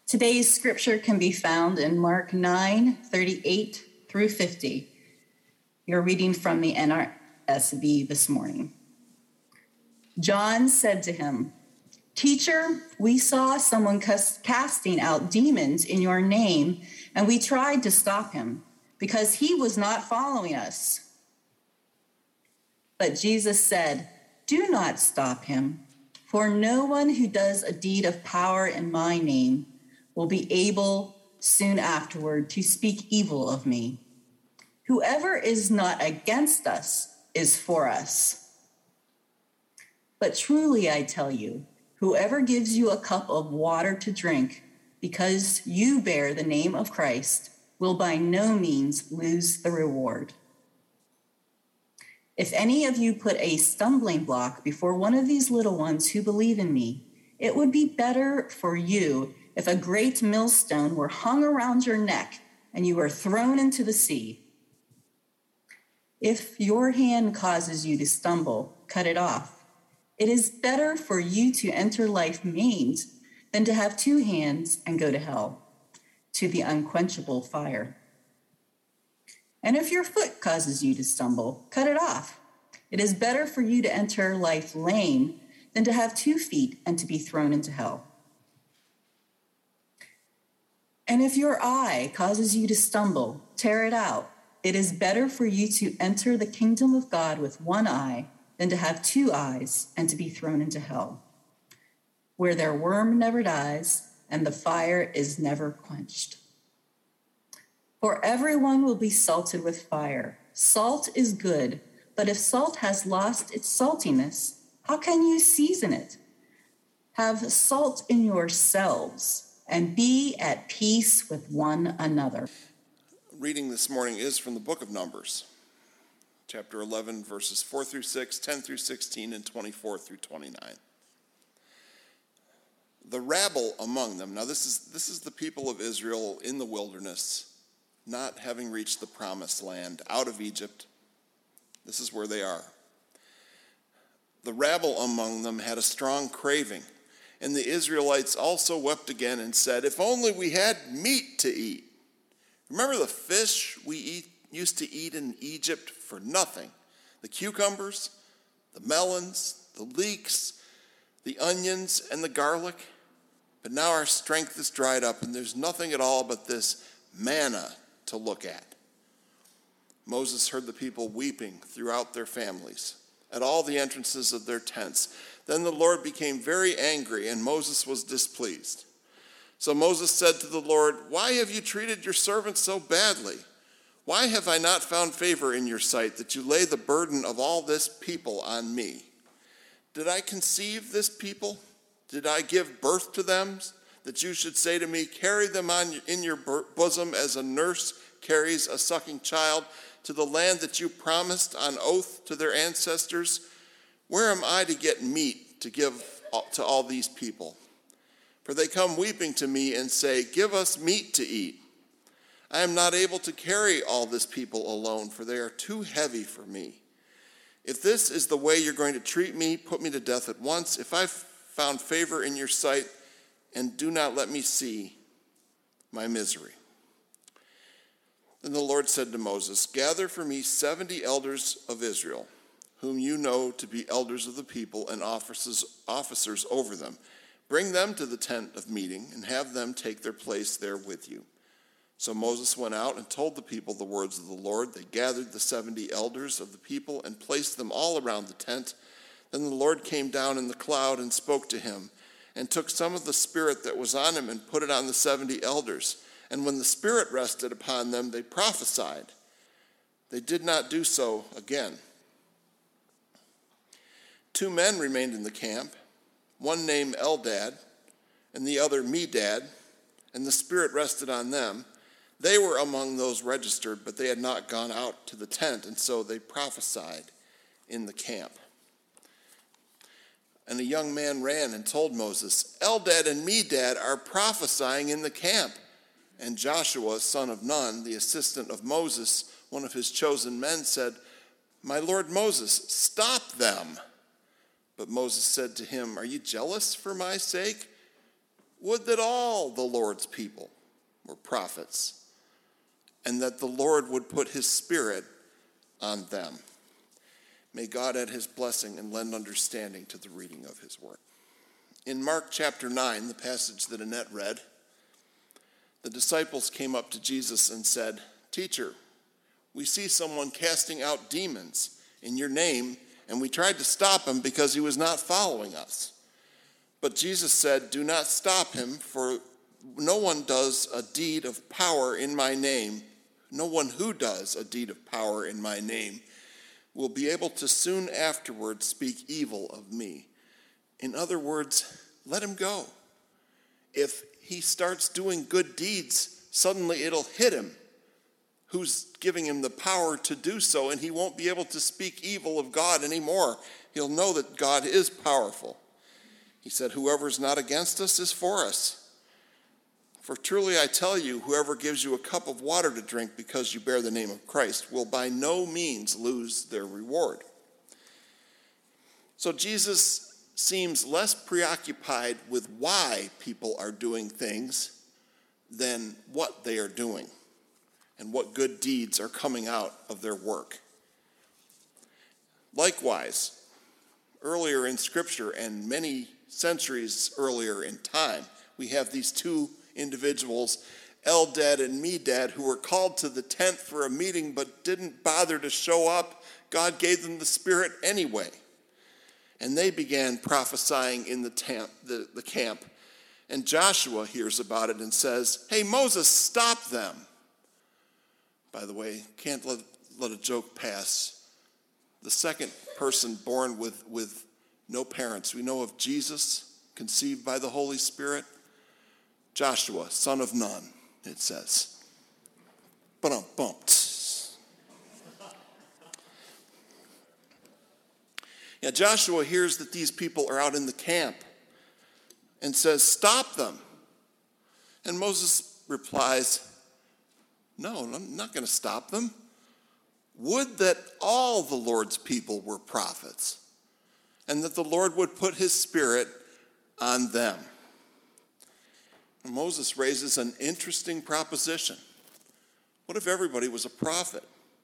Today's scripture can be found in Mark 9:38 through 50. You're reading from the NRSV this morning. John said to him, "Teacher, we saw someone casting out demons in your name, and we tried to stop him because he was not following us." But Jesus said, "Do not stop him, for no one who does a deed of power in my name will be able soon afterward to speak evil of me. Whoever is not against us is for us. But truly I tell you, whoever gives you a cup of water to drink because you bear the name of Christ will by no means lose the reward. If any of you put a stumbling block before one of these little ones who believe in me, it would be better for you if a great millstone were hung around your neck and you were thrown into the sea. If your hand causes you to stumble, cut it off. It is better for you to enter life maimed than to have two hands and go to hell, to the unquenchable fire. And if your foot causes you to stumble, cut it off. It is better for you to enter life lame than to have 2 feet and to be thrown into hell. And if your eye causes you to stumble, tear it out. It is better for you to enter the kingdom of God with one eye than to have 2 eyes and to be thrown into hell, where their worm never dies and the fire is never quenched. For everyone will be salted with fire. Salt is good, but if salt has lost its saltiness, how can you season it? Have salt in yourselves and be at peace with one another. Reading this morning is from the book of Numbers, chapter 11, verses 4 through 6, 10 through 16, and 24 through 29. The rabble among them. Now this is the people of Israel in the wilderness, not having reached the promised land, out of Egypt. This is where they are. The rabble among them had a strong craving, and the Israelites also wept again and said, "If only we had meat to eat." Remember the fish we used to eat in Egypt for nothing? The cucumbers, the melons, the leeks, the onions, and the garlic? But now our strength is dried up, and there's nothing at all but this manna to look at. Moses heard the people weeping throughout their families, at all the entrances of their tents. Then the Lord became very angry, and Moses was displeased. So Moses said to the Lord, "Why have you treated your servant so badly? Why have I not found favor in your sight that you lay the burden of all this people on me? Did I conceive this people? Did I give birth to them, that you should say to me, 'Carry them in your bosom as a nurse carries a sucking child to the land that you promised on oath to their ancestors'? Where am I to get meat to give to all these people? For they come weeping to me and say, 'Give us meat to eat.' I am not able to carry all this people alone, for they are too heavy for me. If this is the way you're going to treat me, put me to death at once. If I've found favor in your sight, and do not let me see my misery." Then the Lord said to Moses, "Gather for me 70 elders of Israel, whom you know to be elders of the people and officers over them. Bring them to the tent of meeting and have them take their place there with you." So Moses went out and told the people the words of the Lord. They gathered the 70 elders of the people and placed them all around the tent. Then the Lord came down in the cloud and spoke to him, and took some of the Spirit that was on him and put it on the 70 elders. And when the Spirit rested upon them, they prophesied. They did not do so again. 2 men remained in the camp, one named Eldad and the other Medad, and the Spirit rested on them. They were among those registered, but they had not gone out to the tent, and so they prophesied in the camp. And a young man ran and told Moses, "Eldad and Medad are prophesying in the camp." And Joshua, son of Nun, the assistant of Moses, one of his chosen men, said, "My lord Moses, stop them." But Moses said to him, "Are you jealous for my sake? Would that all the Lord's people were prophets, and that the Lord would put his Spirit on them. May God add his blessing and lend understanding to the reading of his word. In Mark chapter 9, the passage that Annette read, the disciples came up to Jesus and said, "Teacher, we see someone casting out demons in your name, and we tried to stop him because he was not following us." But Jesus said, "Do not stop him, for no one does a deed of power in my name. No one who does a deed of power in my name will be able to soon afterwards speak evil of me." In other words, let him go. If he starts doing good deeds, suddenly it'll hit him. Who's giving him the power to do so? And he won't be able to speak evil of God anymore. He'll know that God is powerful. He said, "Whoever's not against us is for us. For truly I tell you, whoever gives you a cup of water to drink because you bear the name of Christ will by no means lose their reward." So Jesus seems less preoccupied with why people are doing things than what they are doing and what good deeds are coming out of their work. Likewise, earlier in Scripture and many centuries earlier in time, we have these two individuals, Eldad and Medad, who were called to the tent for a meeting but didn't bother to show up. God gave them the Spirit anyway. And they began prophesying in the camp. And Joshua hears about it and says, "Hey, Moses, stop them." By the way, can't let a joke pass. The second person born with no parents. We know of Jesus, conceived by the Holy Spirit. Joshua, son of none, it says. Ba-dum-bum. Yeah, Joshua hears that these people are out in the camp and says, "Stop them." And Moses replies, "No, I'm not going to stop them. Would that all the Lord's people were prophets, and that the Lord would put his Spirit on them." And Moses raises an interesting proposition. What if everybody was a prophet?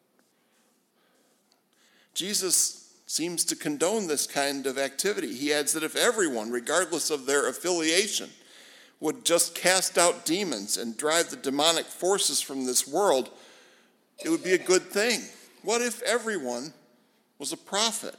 Jesus seems to condone this kind of activity. He adds that if everyone, regardless of their affiliation, would just cast out demons and drive the demonic forces from this world, it would be a good thing. What if everyone was a prophet?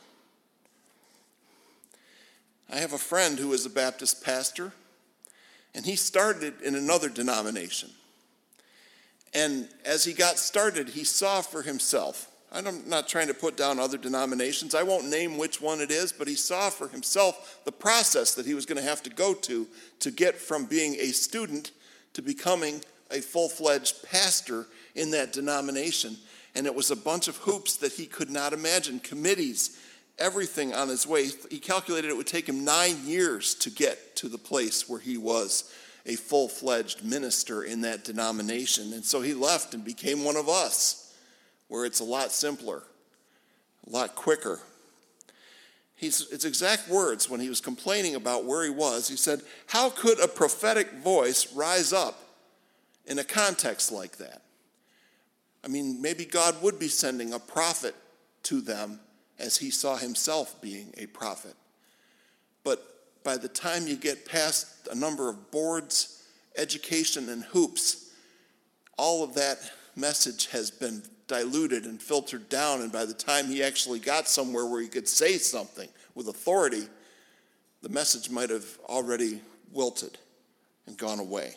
I have a friend who is a Baptist pastor, and he started in another denomination. And as he got started, he saw for himself, I'm not trying to put down other denominations, I won't name which one it is, but he saw for himself the process that he was going to have to go to get from being a student to becoming a full-fledged pastor in that denomination. And it was a bunch of hoops that he could not imagine, committees, everything on his way. He calculated it would take him 9 years to get to the place where he was a full-fledged minister in that denomination. And so he left and became one of us, where it's a lot simpler, a lot quicker. His exact words when he was complaining about where he was, he said, "How could a prophetic voice rise up in a context like that?" I mean, maybe God would be sending a prophet to them as he saw himself being a prophet. But by the time you get past a number of boards, education, and hoops, all of that message has been diluted and filtered down, and by the time he actually got somewhere where he could say something with authority, the message might have already wilted and gone away.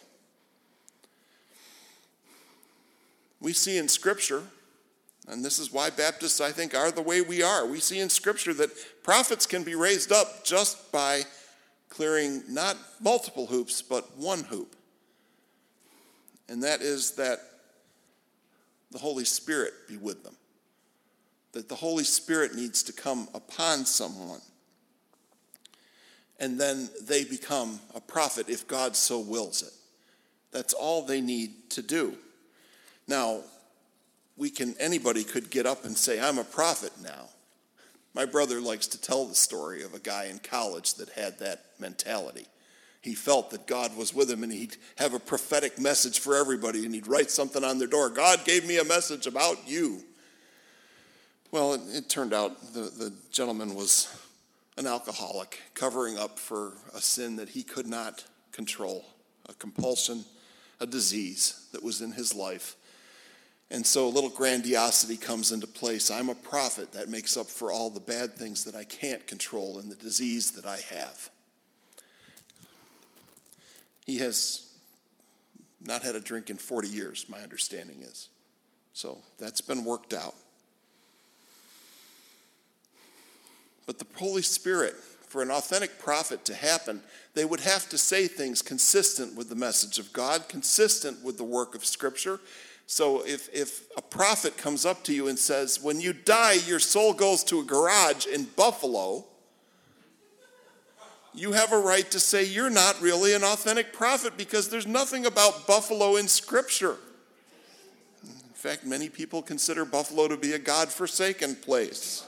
We see in Scripture, and this is why Baptists, I think, are the way we are. We see in Scripture that prophets can be raised up just by clearing not multiple hoops, but one hoop. And that is that the Holy Spirit be with them. That the Holy Spirit needs to come upon someone. And then they become a prophet if God so wills it. That's all they need to do. Now, anybody could get up and say, "I'm a prophet now." My brother likes to tell the story of a guy in college that had that mentality. He felt that God was with him, and he'd have a prophetic message for everybody, and he'd write something on their door. God gave me a message about you. Well, it turned out the gentleman was an alcoholic, covering up for a sin that he could not control, a compulsion, a disease that was in his life. And so a little grandiosity comes into place. I'm a prophet that makes up for all the bad things that I can't control and the disease that I have. He has not had a drink in 40 years, my understanding is. So that's been worked out. But the Holy Spirit, for an authentic prophet to happen, they would have to say things consistent with the message of God, consistent with the work of Scripture. So if a prophet comes up to you and says, when you die, your soul goes to a garage in Buffalo, you have a right to say you're not really an authentic prophet because there's nothing about Buffalo in Scripture. In fact, many people consider Buffalo to be a God-forsaken place.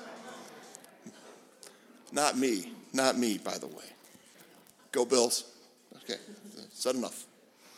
Not me, by the way. Go Bills. Okay, said enough.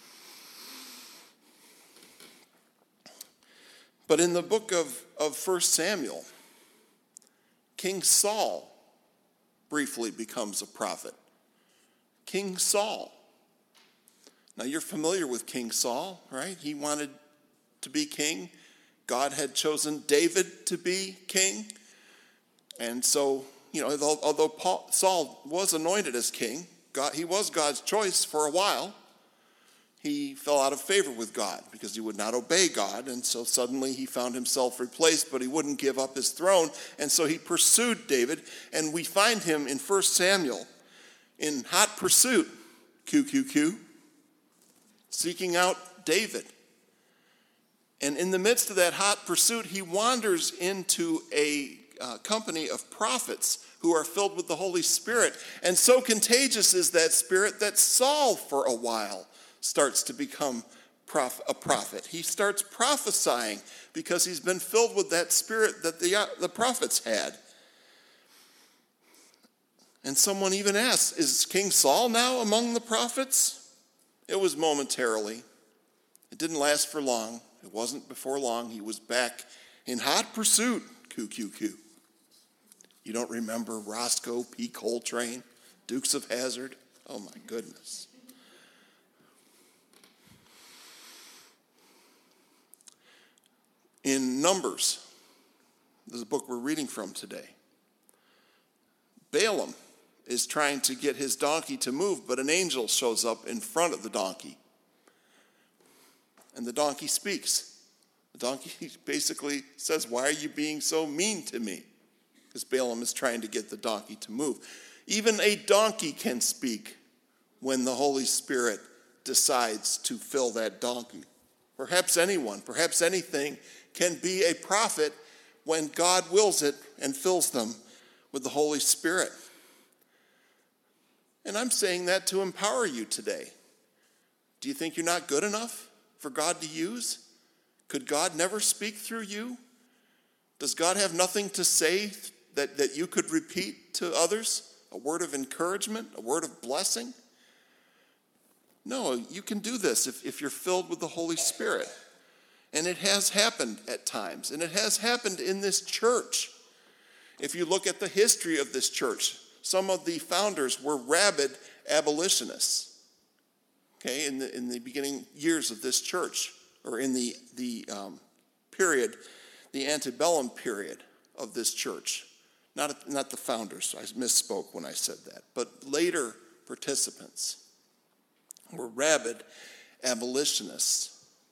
But in the book of 1 Samuel, King Saul briefly becomes a prophet. King Saul. Now you're familiar with King Saul, right? He wanted to be king. God had chosen David to be king. And so, although Saul was anointed as king, he was God's choice for a while. He fell out of favor with God because he would not obey God, and so suddenly he found himself replaced, but he wouldn't give up his throne, and so he pursued David, and we find him in 1 Samuel in hot pursuit, seeking out David. And in the midst of that hot pursuit, he wanders into a company of prophets who are filled with the Holy Spirit, and so contagious is that spirit that Saul, for a while, starts to become a prophet. He starts prophesying because he's been filled with that spirit that the prophets had. And someone even asks, is King Saul now among the prophets? It was momentarily. It didn't last for long. It wasn't before long. He was back in hot pursuit. You don't remember Roscoe P. Coltrane, Dukes of Hazzard? Oh my goodness. In Numbers, this is a book we're reading from today, Balaam is trying to get his donkey to move, but an angel shows up in front of the donkey. And the donkey speaks. The donkey basically says, why are you being so mean to me? Because Balaam is trying to get the donkey to move. Even a donkey can speak when the Holy Spirit decides to fill that donkey. Perhaps anyone, perhaps anything can be a prophet when God wills it and fills them with the Holy Spirit. And I'm saying that to empower you today. Do you think you're not good enough for God to use? Could God never speak through you? Does God have nothing to say that you could repeat to others? A word of encouragement, a word of blessing? No, you can do this if you're filled with the Holy Spirit. And it has happened at times, and it has happened in this church. If you look at the history of this church, some of the founders were rabid abolitionists, okay, in the beginning years of this church, or in the period, the antebellum period of this church. Not the founders, I misspoke when I said that, but later participants were rabid abolitionists.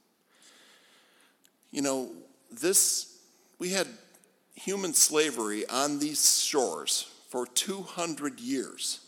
We had human slavery on these shores for 200 years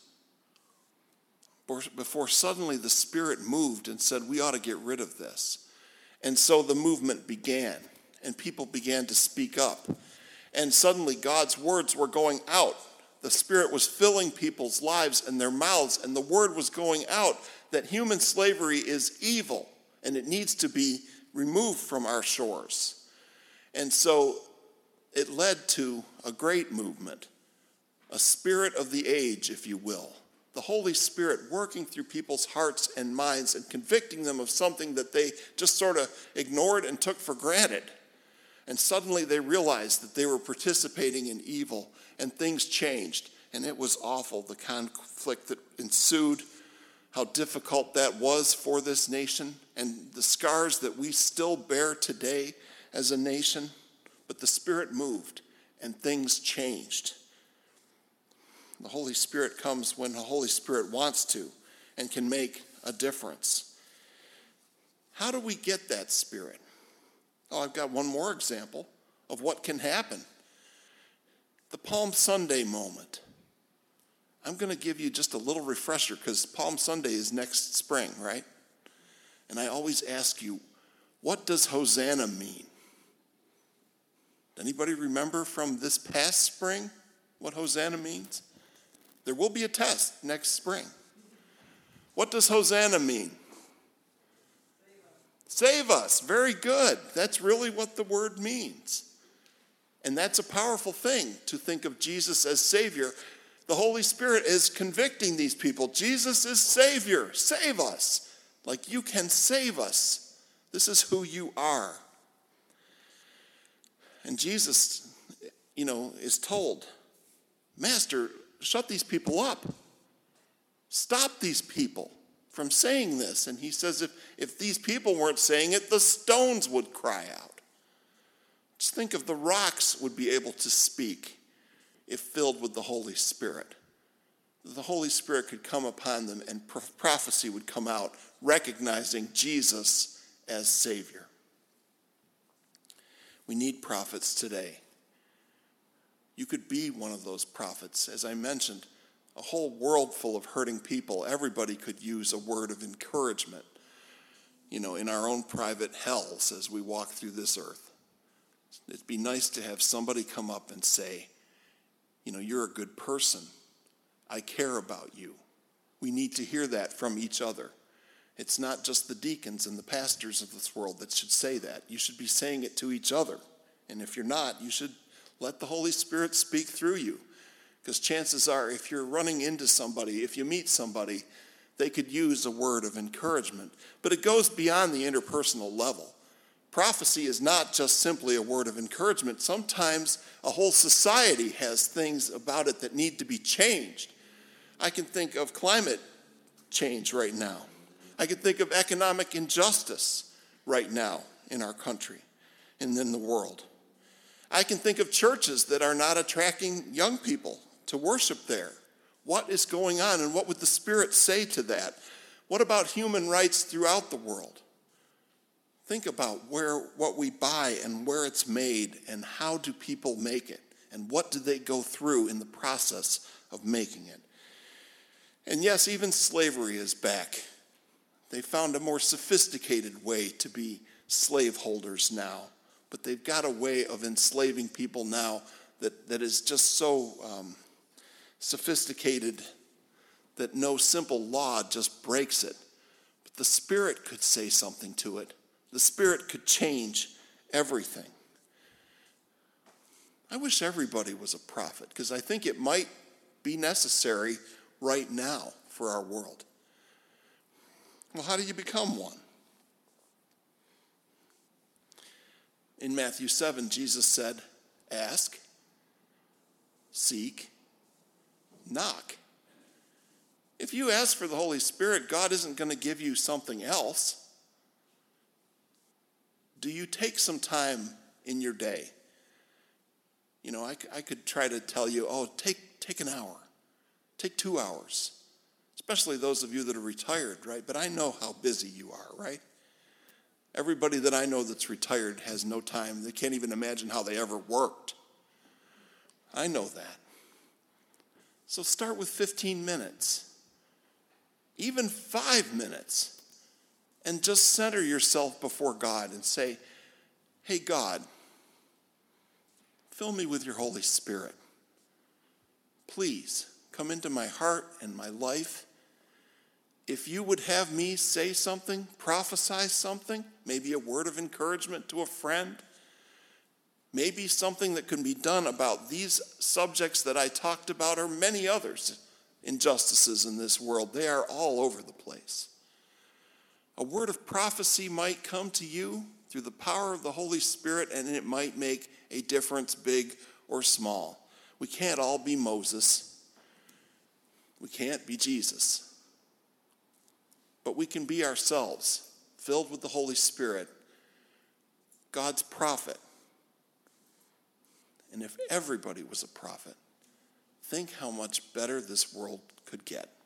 before suddenly the Spirit moved and said, we ought to get rid of this. And so the movement began, and people began to speak up. And suddenly God's words were going out. The Spirit was filling people's lives and their mouths, and the word was going out that human slavery is evil, and it needs to be removed from our shores. And so it led to a great movement, a spirit of the age, if you will, the Holy Spirit working through people's hearts and minds and convicting them of something that they just sort of ignored and took for granted. And suddenly they realized that they were participating in evil, and things changed. And it was awful, the conflict that ensued, how difficult that was for this nation, and the scars that we still bear today as a nation. But the Spirit moved, and things changed. The Holy Spirit comes when the Holy Spirit wants to and can make a difference. How do we get that Spirit? Oh, I've got one more example of what can happen. The Palm Sunday moment. I'm going to give you just a little refresher because Palm Sunday is next spring, right? And I always ask you, what does Hosanna mean? Anybody remember from this past spring what Hosanna means? There will be a test next spring. What does Hosanna mean? Save us. Very good. That's really what the word means. And that's a powerful thing to think of Jesus as Savior. The Holy Spirit is convicting these people. Jesus is Savior. Save us. Like you can save us. This is who you are. And Jesus, is told, Master, shut these people up. Stop these people from saying this. And he says if these people weren't saying it, the stones would cry out. Just think of the rocks would be able to speak if filled with the Holy Spirit. The Holy Spirit could come upon them and prophecy would come out, recognizing Jesus as Savior. We need prophets today. You could be one of those prophets. As I mentioned, a whole world full of hurting people. Everybody could use a word of encouragement, in our own private hells as we walk through this earth. It'd be nice to have somebody come up and say, you're a good person. I care about you. We need to hear that from each other. It's not just the deacons and the pastors of this world that should say that. You should be saying it to each other. And if you're not, you should let the Holy Spirit speak through you. Because chances are, if you're running into somebody, if you meet somebody, they could use a word of encouragement. But it goes beyond the interpersonal level. Prophecy is not just simply a word of encouragement. Sometimes a whole society has things about it that need to be changed. I can think of climate change right now. I can think of economic injustice right now in our country and in the world. I can think of churches that are not attracting young people to worship there. What is going on, and what would the Spirit say to that? What about human rights throughout the world? Think about what we buy and where it's made, and how do people make it, and what do they go through in the process of making it. And yes, even slavery is back. They found a more sophisticated way to be slaveholders now, but they've got a way of enslaving people now that is just so sophisticated that no simple law just breaks it. But the Spirit could say something to it. The Spirit could change everything. I wish everybody was a prophet, because I think it might be necessary right now for our world. Well, how do you become one? In Matthew 7, Jesus said, ask, seek, knock. If you ask for the Holy Spirit, God isn't going to give you something else. Do you take some time in your day? I could try to tell you, take an hour. Take 2 hours. Especially those of you that are retired, right? But I know how busy you are, right? Everybody that I know that's retired has no time. They can't even imagine how they ever worked. I know that. So start with 15 minutes. Even 5 minutes. And just center yourself before God and say, hey, God, fill me with your Holy Spirit. Please come into my heart and my life. If you would have me say something, prophesy something, maybe a word of encouragement to a friend, maybe something that can be done about these subjects that I talked about or many others injustices in this world. They are all over the place. A word of prophecy might come to you through the power of the Holy Spirit, and it might make a difference, big or small. We can't all be Moses. We can't be Jesus. But we can be ourselves, filled with the Holy Spirit, God's prophet. And if everybody was a prophet, think how much better this world could get.